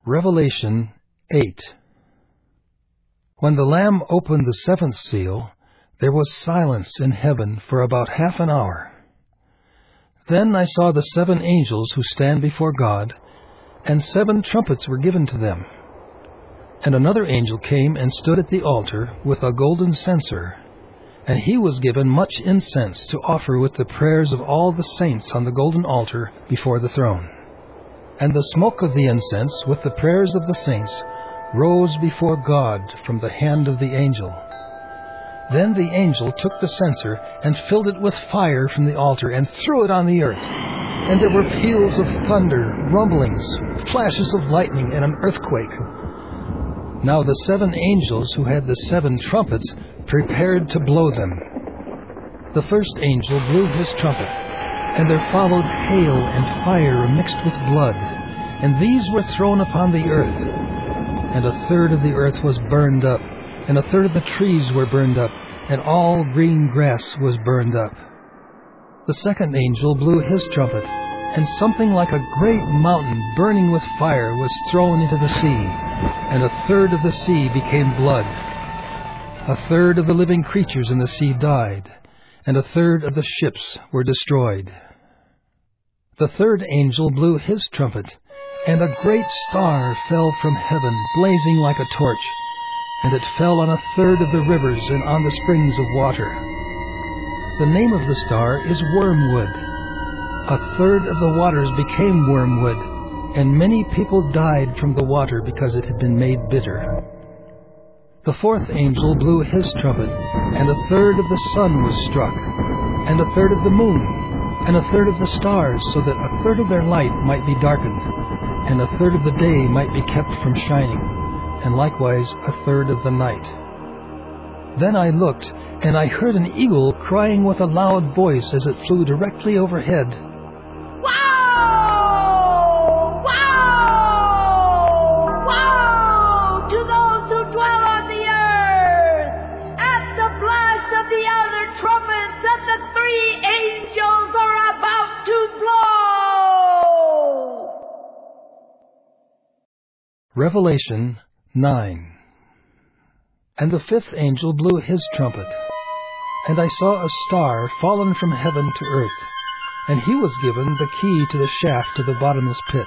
Revelation 8. When the Lamb opened the seventh seal, there was silence in heaven for about half an hour. Then I saw the 7 angels who stand before God, and 7 trumpets were given to them. And another angel came and stood at the altar with a golden censer, and he was given much incense to offer with the prayers of all the saints on the golden altar before the throne. And the smoke of the incense with the prayers of the saints rose before God from the hand of the angel. Then the angel took the censer and filled it with fire from the altar and threw it on the earth. And there were peals of thunder, rumblings, flashes of lightning, and an earthquake. Now the 7 angels who had the 7 trumpets prepared to blow them. The first angel blew his trumpet, and there followed hail and fire mixed with blood, and these were thrown upon the earth. And 1/3 of the earth was burned up, and 1/3 of the trees were burned up, and all green grass was burned up. The second angel blew his trumpet, and something like a great mountain burning with fire was thrown into the sea, and 1/3 of the sea became blood. 1/3 of the living creatures in the sea died, and 1/3 of the ships were destroyed. The third angel blew his trumpet, and a great star fell from heaven, blazing like a torch, and it fell on 1/3 of the rivers and on the springs of water. The name of the star is Wormwood. 1/3 of the waters became wormwood, and many people died from the water because it had been made bitter. The fourth angel blew his trumpet, and 1/3 of the sun was struck, and 1/3 of the moon, and 1/3 of the stars, so that 1/3 of their light might be darkened, and 1/3 of the day might be kept from shining, and likewise 1/3 of the night. Then I looked, and I heard an eagle crying with a loud voice as it flew directly overhead, "Woe! Woe! Woe to those who dwell on the earth! At the blast of the other trumpets that the 3 angels are about to blow!" Revelation 9. And the 5th angel blew his trumpet, and I saw a star fallen from heaven to earth, and he was given the key to the shaft of the bottomless pit.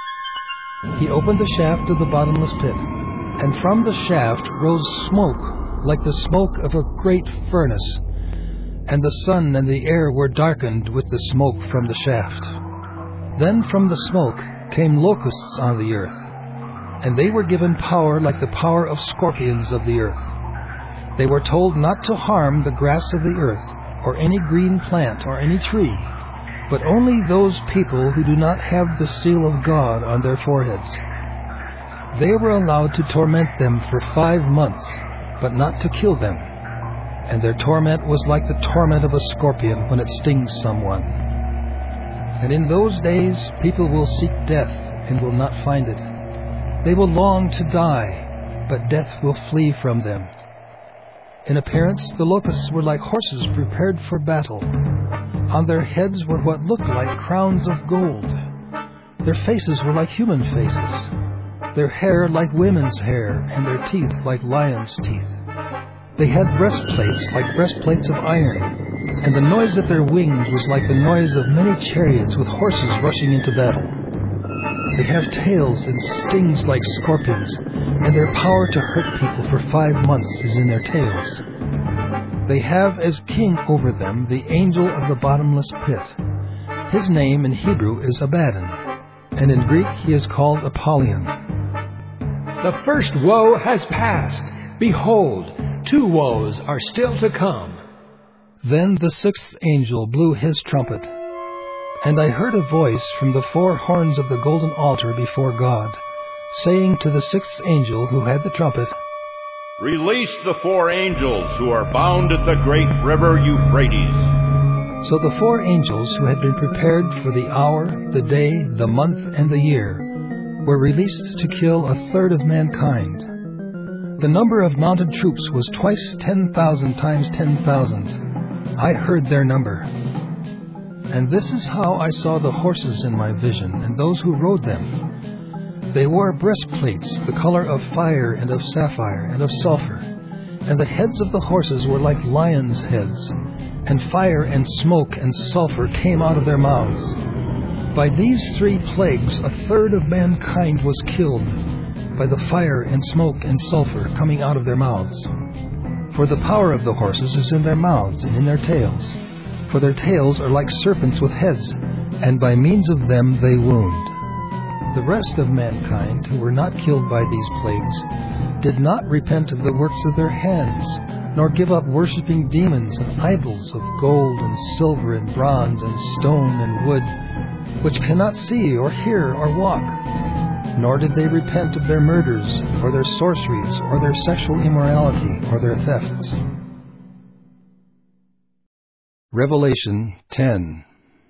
He opened the shaft of the bottomless pit, and from the shaft rose smoke like the smoke of a great furnace, and the sun and the air were darkened with the smoke from the shaft. Then from the smoke came locusts on the earth, and they were given power like the power of scorpions of the earth. They were told not to harm the grass of the earth, or any green plant, or any tree, but only those people who do not have the seal of God on their foreheads. They were allowed to torment them for 5 months, but not to kill them. And their torment was like the torment of a scorpion when it stings someone. And in those days people will seek death and will not find it. They will long to die, but death will flee from them. In appearance, the locusts were like horses prepared for battle. On their heads were what looked like crowns of gold. Their faces were like human faces, their hair like women's hair, and their teeth like lions' teeth. They had breastplates like breastplates of iron, and the noise of their wings was like the noise of many chariots with horses rushing into battle. They have tails and stings like scorpions, and their power to hurt people for 5 months is in their tails. They have as king over them the angel of the bottomless pit. His name in Hebrew is Abaddon, and in Greek he is called Apollyon. The first woe has passed. Behold, 2 woes are still to come. Then the 6th angel blew his trumpet, and I heard a voice from the 4 horns of the golden altar before God, saying to the 6th angel who had the trumpet, "Release the 4 angels who are bound at the great river Euphrates." So the 4 angels who had been prepared for the hour, the day, the month, and the year were released to kill 1/3 of mankind. The number of mounted troops was twice 10,000 times 10,000. I heard their number. And this is how I saw the horses in my vision, and those who rode them. They wore breastplates, the color of fire and of sapphire and of sulfur, and the heads of the horses were like lions' heads, and fire and smoke and sulfur came out of their mouths. By these 3 plagues 1/3 of mankind was killed, by the fire and smoke and sulfur coming out of their mouths. For the power of the horses is in their mouths and in their tails, for their tails are like serpents with heads, and by means of them they wound. The rest of mankind, who were not killed by these plagues, did not repent of the works of their hands, nor give up worshipping demons and idols of gold and silver and bronze and stone and wood, which cannot see or hear or walk. Nor did they repent of their murders, or their sorceries, or their sexual immorality, or their thefts. Revelation 10.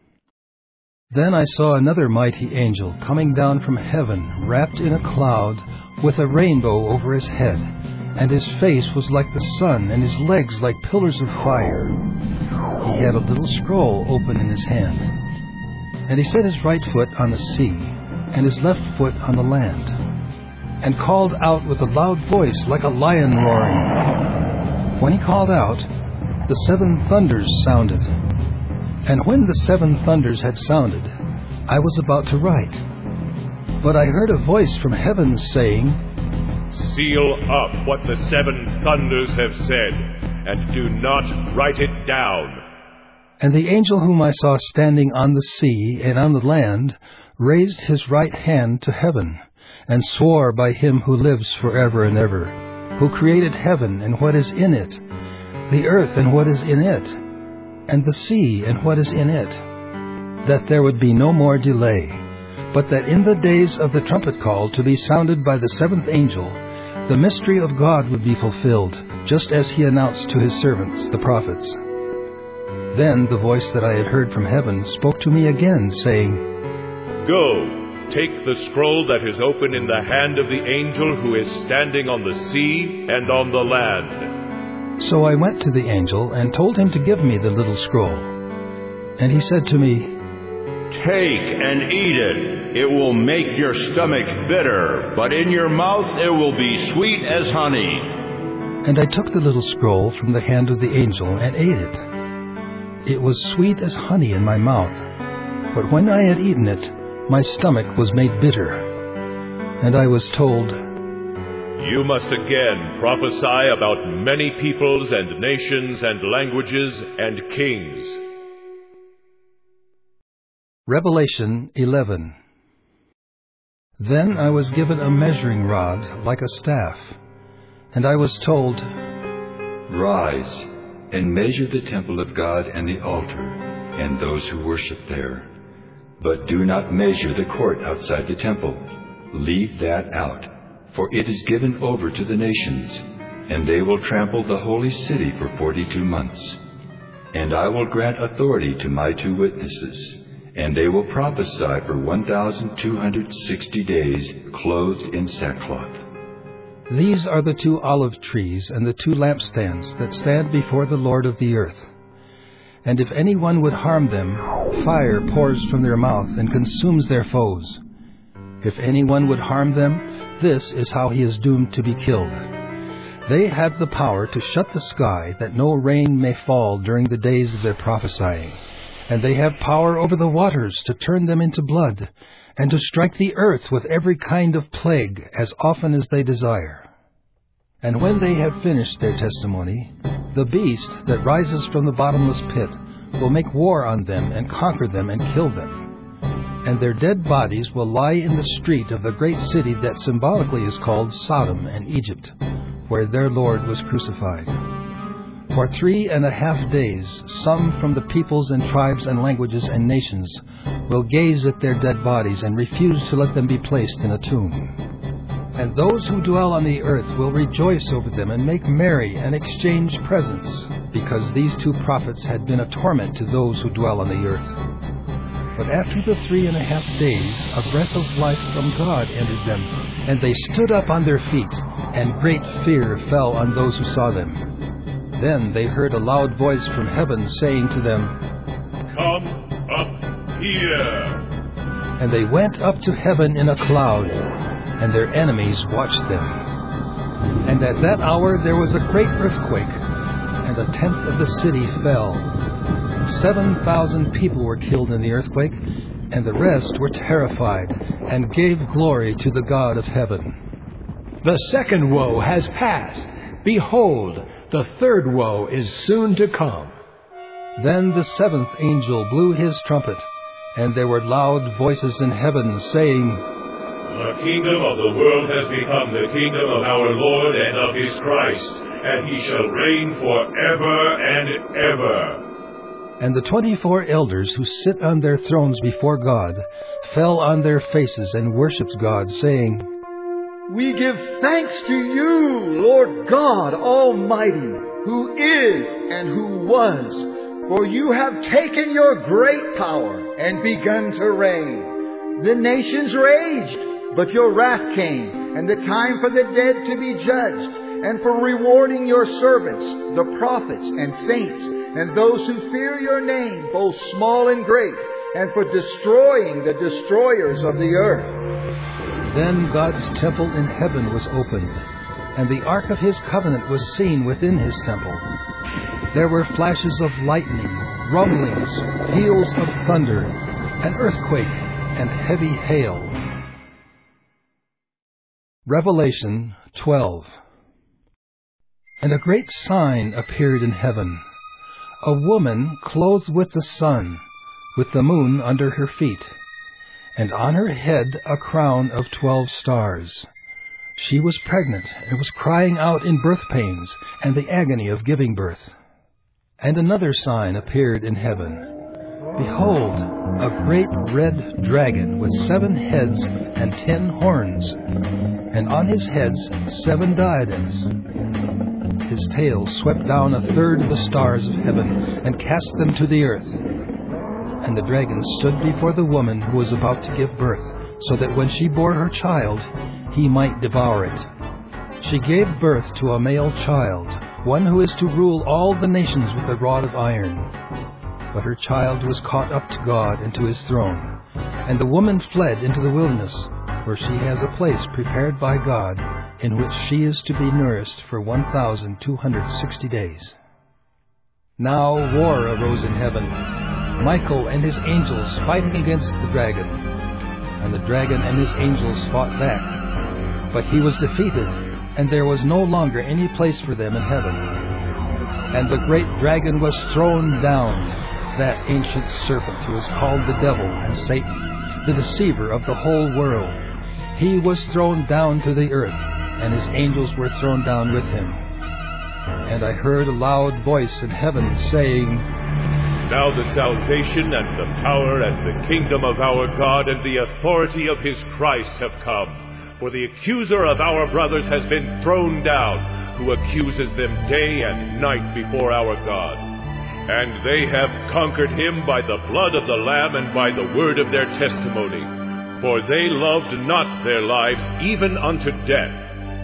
Then I saw another mighty angel coming down from heaven, wrapped in a cloud, with a rainbow over his head, and his face was like the sun, and his legs like pillars of fire. He had a little scroll open in his hand, and he set his right foot on the sea, and his left foot on the land, and called out with a loud voice like a lion roaring. When he called out, the 7 thunders sounded. And when the 7 thunders had sounded, I was about to write. But I heard a voice from heaven saying, Seal up what the 7 thunders have said, and do not write it down. And the angel whom I saw standing on the sea and on the land raised his right hand to heaven, and swore by him who lives forever and ever, who created heaven and what is in it, the earth and what is in it, and the sea and what is in it, that there would be no more delay, but that in the days of the trumpet call to be sounded by the 7th angel, the mystery of God would be fulfilled, just as he announced to his servants, the prophets. Then the voice that I had heard from heaven spoke to me again, saying, Go, take the scroll that is open in the hand of the angel who is standing on the sea and on the land. So I went to the angel and told him to give me the little scroll. And he said to me, Take and eat it. It will make your stomach bitter, but in your mouth it will be sweet as honey. And I took the little scroll from the hand of the angel and ate it. It was sweet as honey in my mouth, but when I had eaten it, my stomach was made bitter. And I was told, You must again prophesy about many peoples and nations and languages and kings. Revelation 11. Then I was given a measuring rod like a staff, and I was told, Rise and measure the temple of God and the altar, and those who worship there. But do not measure the court outside the temple. Leave that out, for it is given over to the nations, and they will trample the holy city for 42 months. And I will grant authority to my 2 witnesses, and they will prophesy for 1,260 days, clothed in sackcloth. These are the 2 olive trees and the 2 lampstands that stand before the Lord of the earth. And if anyone would harm them, fire pours from their mouth and consumes their foes. If anyone would harm them, this is how he is doomed to be killed. They have the power to shut the sky, that no rain may fall during the days of their prophesying. And they have power over the waters to turn them into blood, and to strike the earth with every kind of plague, as often as they desire. And when they have finished their testimony, the beast that rises from the bottomless pit will make war on them and conquer them and kill them. And their dead bodies will lie in the street of the great city that symbolically is called Sodom and Egypt, where their Lord was crucified. For 3.5 days, some from the peoples and tribes and languages and nations will gaze at their dead bodies and refuse to let them be placed in a tomb. And those who dwell on the earth will rejoice over them and make merry and exchange presents, because these 2 prophets had been a torment to those who dwell on the earth. But after the 3.5 days, a breath of life from God entered them, and they stood up on their feet, and great fear fell on those who saw them. Then they heard a loud voice from heaven saying to them, Come up here. And they went up to heaven in a cloud, and their enemies watched them. And at that hour there was a great earthquake, and 1/10 of the city fell. 7,000 people were killed in the earthquake, and the rest were terrified, and gave glory to the God of heaven. The second woe has passed. Behold, the third woe is soon to come. Then the 7th angel blew his trumpet, and there were loud voices in heaven, saying, The kingdom of the world has become the kingdom of our Lord and of his Christ, and he shall reign forever and ever. And the 24 elders who sit on their thrones before God fell on their faces and worshipped God, saying, We give thanks to you, Lord God Almighty, who is and who was, for you have taken your great power and begun to reign. The nations raged, but your wrath came, and the time for the dead to be judged, and for rewarding your servants, the prophets and saints, and those who fear your name, both small and great, and for destroying the destroyers of the earth. Then God's temple in heaven was opened, and the ark of his covenant was seen within his temple. There were flashes of lightning, rumblings, peals of thunder, an earthquake, and heavy hail. Revelation 12. And a great sign appeared in heaven, a woman clothed with the sun, with the moon under her feet, and on her head a crown of 12 stars. She was pregnant and was crying out in birth pains and the agony of giving birth. And another sign appeared in heaven. Behold, a great red dragon with 7 heads and 10 horns, and on his heads 7 diadems. His tail swept down 1/3 of the stars of heaven and cast them to the earth. And the dragon stood before the woman who was about to give birth, so that when she bore her child, he might devour it. She gave birth to a male child, one who is to rule all the nations with a rod of iron. But her child was caught up to God and to his throne. And the woman fled into the wilderness, where she has a place prepared by God, in which she is to be nourished for 1,260 days. Now war arose in heaven, Michael and his angels fighting against the dragon. And the dragon and his angels fought back. But he was defeated, and there was no longer any place for them in heaven. And the great dragon was thrown down, that ancient serpent who is called the devil and Satan, the deceiver of the whole world. He was thrown down to the earth, and his angels were thrown down with him. And I heard a loud voice in heaven saying, Now the salvation and the power and the kingdom of our God and the authority of his Christ have come. For the accuser of our brothers has been thrown down, who accuses them day and night before our God. And they have conquered him by the blood of the Lamb and by the word of their testimony. For they loved not their lives even unto death.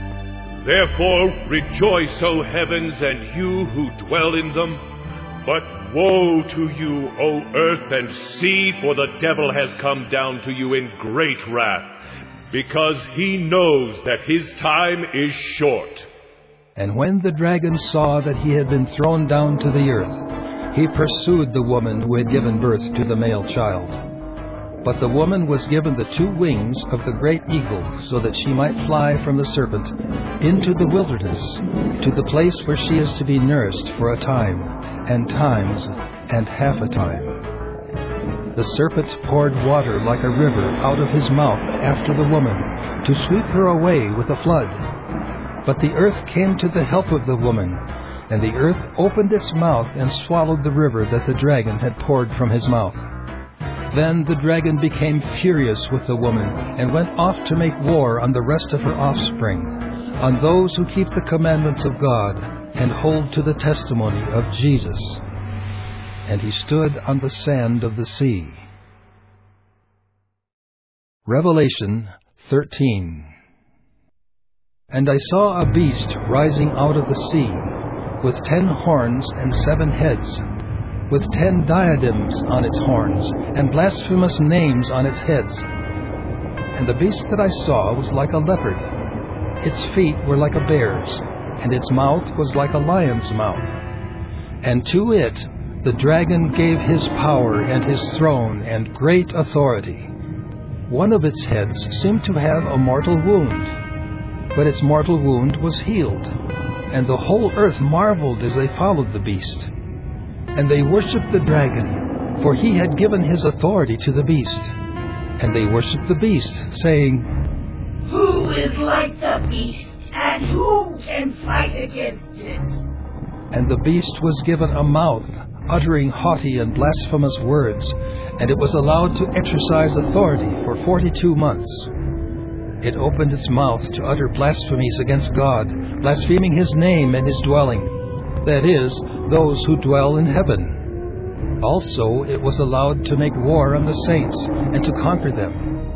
Therefore rejoice, O heavens, and you who dwell in them. But woe to you, O earth and sea, for the devil has come down to you in great wrath, because he knows that his time is short. And when the dragon saw that he had been thrown down to the earth, he pursued the woman who had given birth to the male child. But the woman was given the 2 wings of the great eagle, so that she might fly from the serpent into the wilderness, to the place where she is to be nourished for a time, and times, and half a time. The serpent poured water like a river out of his mouth after the woman, to sweep her away with a flood. But the earth came to the help of the woman, and the earth opened its mouth and swallowed the river that the dragon had poured from his mouth. Then the dragon became furious with the woman, and went off to make war on the rest of her offspring, on those who keep the commandments of God, and hold to the testimony of Jesus. And he stood on the sand of the sea. Revelation 13. And I saw a beast rising out of the sea, with 10 horns and 7 heads, with 10 diadems on its horns, and blasphemous names on its heads. And the beast that I saw was like a leopard. Its feet were like a bear's, and its mouth was like a lion's mouth. And to it the dragon gave his power and his throne and great authority. One of its heads seemed to have a mortal wound, but its mortal wound was healed, and the whole earth marveled as they followed the beast. And they worshipped the dragon, for he had given his authority to the beast. And they worshipped the beast, saying, "Who is like the beast, and who can fight against it?" And the beast was given a mouth, uttering haughty and blasphemous words, and it was allowed to exercise authority for 42 months. It opened its mouth to utter blasphemies against God, blaspheming His name and His dwelling, that is, those who dwell in heaven. Also, it was allowed to make war on the saints and to conquer them.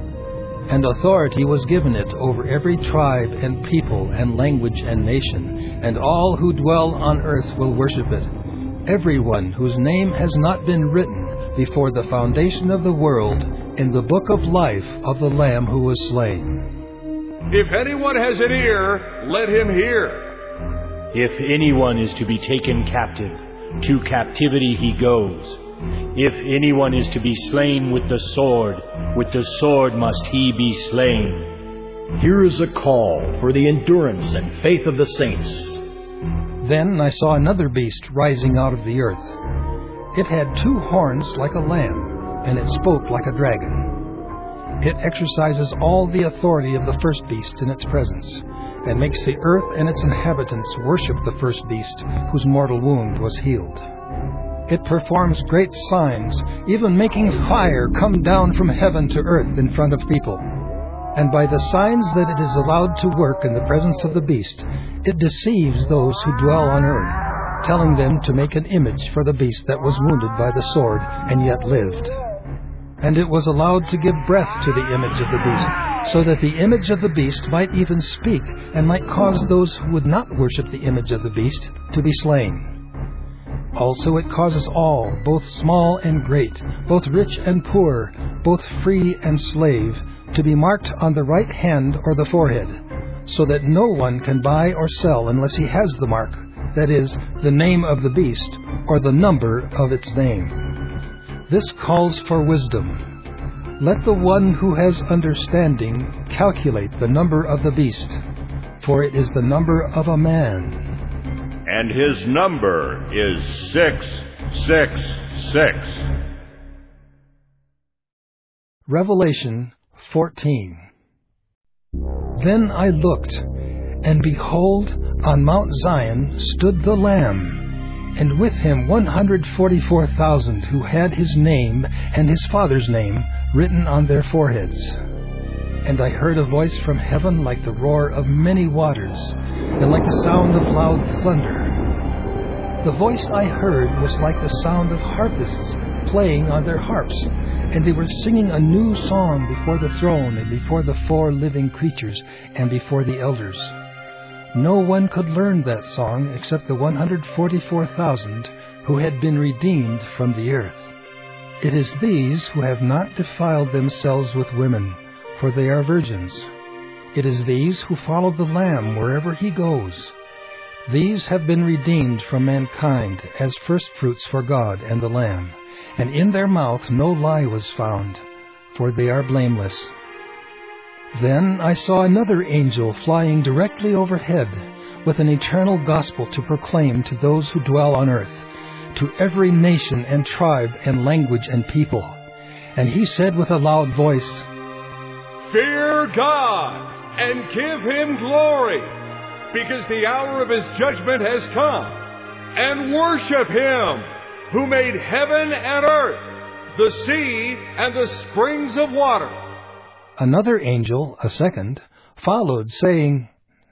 And authority was given it over every tribe and people and language and nation, and all who dwell on earth will worship it, everyone whose name has not been written before the foundation of the world in the book of life of the Lamb who was slain. If anyone has an ear, let him hear. If anyone is to be taken captive, to captivity he goes. If anyone is to be slain with the sword must he be slain. Here is a call for the endurance and faith of the saints. Then I saw another beast rising out of the earth. It had 2 horns like a lamb, and it spoke like a dragon. It exercises all the authority of the first beast in its presence, and makes the earth and its inhabitants worship the first beast, whose mortal wound was healed. It performs great signs, even making fire come down from heaven to earth in front of people. And by the signs that it is allowed to work in the presence of the beast, it deceives those who dwell on earth, telling them to make an image for the beast that was wounded by the sword and yet lived. And it was allowed to give breath to the image of the beast, so that the image of the beast might even speak, and might cause those who would not worship the image of the beast to be slain. Also it causes all, both small and great, both rich and poor, both free and slave, to be marked on the right hand or the forehead, so that no one can buy or sell unless he has the mark, that is, the name of the beast, or the number of its name. This calls for wisdom. Let the one who has understanding calculate the number of the beast, for it is the number of a man. And his number is 666. Revelation 14. Then I looked, and behold, on Mount Zion stood the Lamb, and with him 144,000 who had his name and his Father's name written on their foreheads. And I heard a voice from heaven like the roar of many waters, and like the sound of loud thunder. The voice I heard was like the sound of harpists playing on their harps, and they were singing a new song before the throne and before the 4 living creatures and before the elders. No one could learn that song except the 144,000 who had been redeemed from the earth. It is these who have not defiled themselves with women, for they are virgins. It is these who follow the Lamb wherever he goes. These have been redeemed from mankind as firstfruits for God and the Lamb, and in their mouth no lie was found, for they are blameless. Then I saw another angel flying directly overhead, with an eternal gospel to proclaim to those who dwell on earth, to every nation and tribe and language and people. And he said with a loud voice, Fear God, and give him glory, because the hour of his judgment has come, and worship him who made heaven and earth, the sea and the springs of water. Another angel, a second, followed, saying,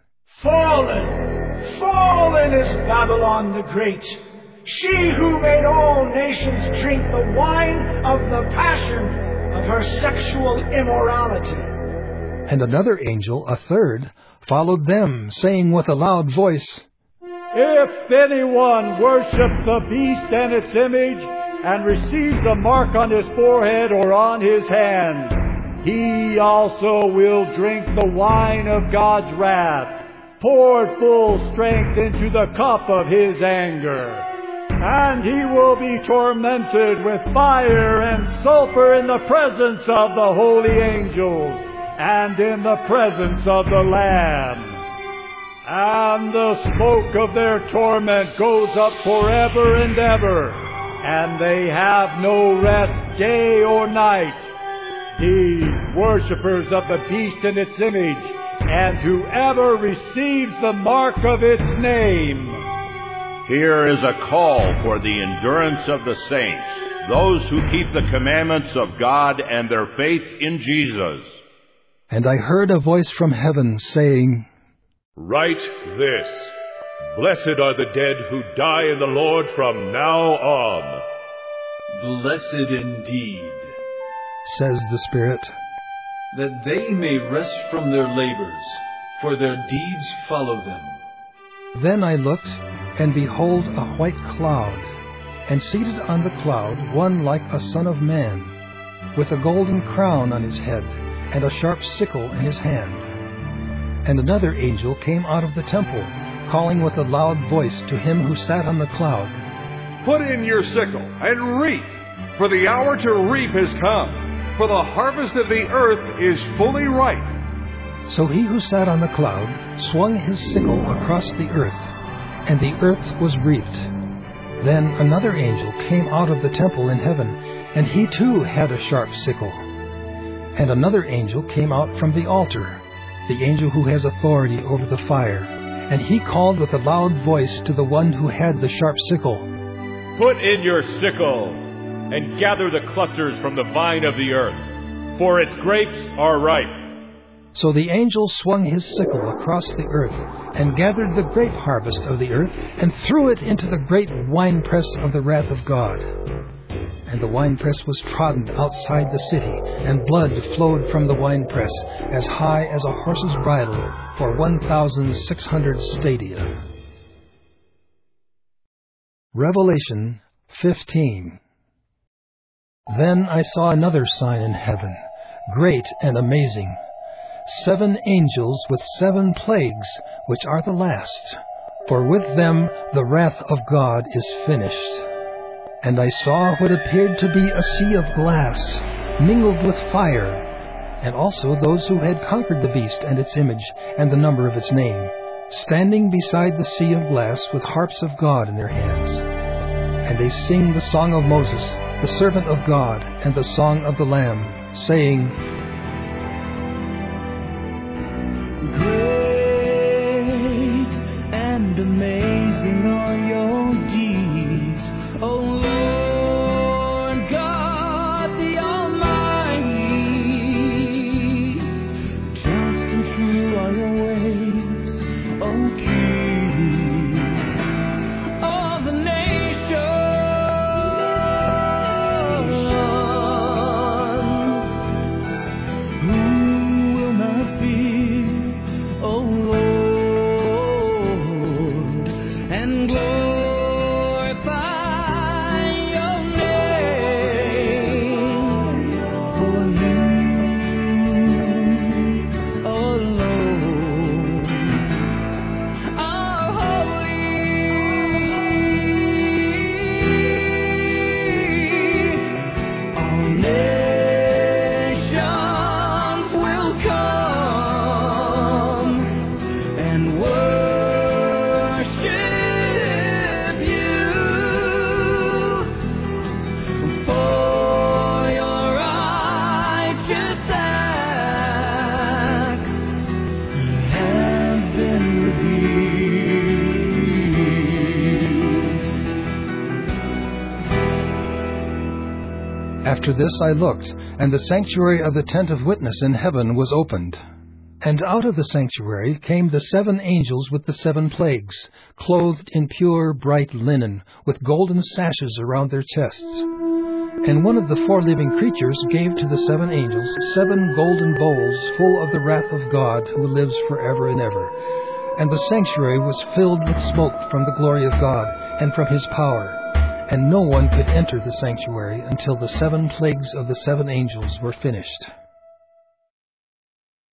Fallen, fallen is Babylon the Great, she who made all nations drink the wine of the passion of her sexual immorality. And another angel, a third, followed them, saying with a loud voice, If anyone worship the beast and its image, and receives the mark on his forehead or on his hand, he also will drink the wine of God's wrath, poured full strength into the cup of his anger. And he will be tormented with fire and sulfur in the presence of the holy angels and in the presence of the Lamb. And the smoke of their torment goes up forever and ever, and they have no rest day or night. The worshippers of the beast and its image, and whoever receives the mark of its name. Here is a call for the endurance of the saints, those who keep the commandments of God and their faith in Jesus. And I heard a voice from heaven saying, Write this: Blessed are the dead who die in the Lord from now on. Blessed indeed, says the Spirit, that they may rest from their labors, for their deeds follow them. Then I looked, and behold a white cloud, and seated on the cloud one like a son of man, with a golden crown on his head, and a sharp sickle in his hand. And another angel came out of the temple, calling with a loud voice to him who sat on the cloud, Put in your sickle, and reap, for the hour to reap is come, for the harvest of the earth is fully ripe. So he who sat on the cloud swung his sickle across the earth, and the earth was reaped. Then another angel came out of the temple in heaven, and he too had a sharp sickle. And another angel came out from the altar, the angel who has authority over the fire, and he called with a loud voice to the one who had the sharp sickle, Put in your sickle, and gather the clusters from the vine of the earth, for its grapes are ripe. So the angel swung his sickle across the earth, and gathered the grape harvest of the earth, and threw it into the great winepress of the wrath of God. And the winepress was trodden outside the city, and blood flowed from the winepress as high as a horse's bridle for 1,600 stadia. Revelation 15. Then I saw another sign in heaven, great and amazing, 7 angels with 7 plagues, which are the last, for with them the wrath of God is finished. And I saw what appeared to be a sea of glass, mingled with fire, and also those who had conquered the beast and its image and the number of its name, standing beside the sea of glass with harps of God in their hands. And they sing the song of Moses, the servant of God, and the song of the Lamb, saying, Great and amazing are your deeds, O Lord God the Almighty. Just and true are your ways, O King of the nations. Who will not fear, O Lord, and glorify your name, for you alone are holy. All nations will come and worship you, for your righteous acts have been revealed. After this I looked, and the sanctuary of the tent of witness in heaven was opened. And out of the sanctuary came the 7 angels with the 7 plagues, clothed in pure bright linen, with golden sashes around their chests. And one of the 4 living creatures gave to the 7 angels 7 golden bowls full of the wrath of God, who lives forever and ever. And the sanctuary was filled with smoke from the glory of God and from his power. And no one could enter the sanctuary until the 7 plagues of the 7 angels were finished.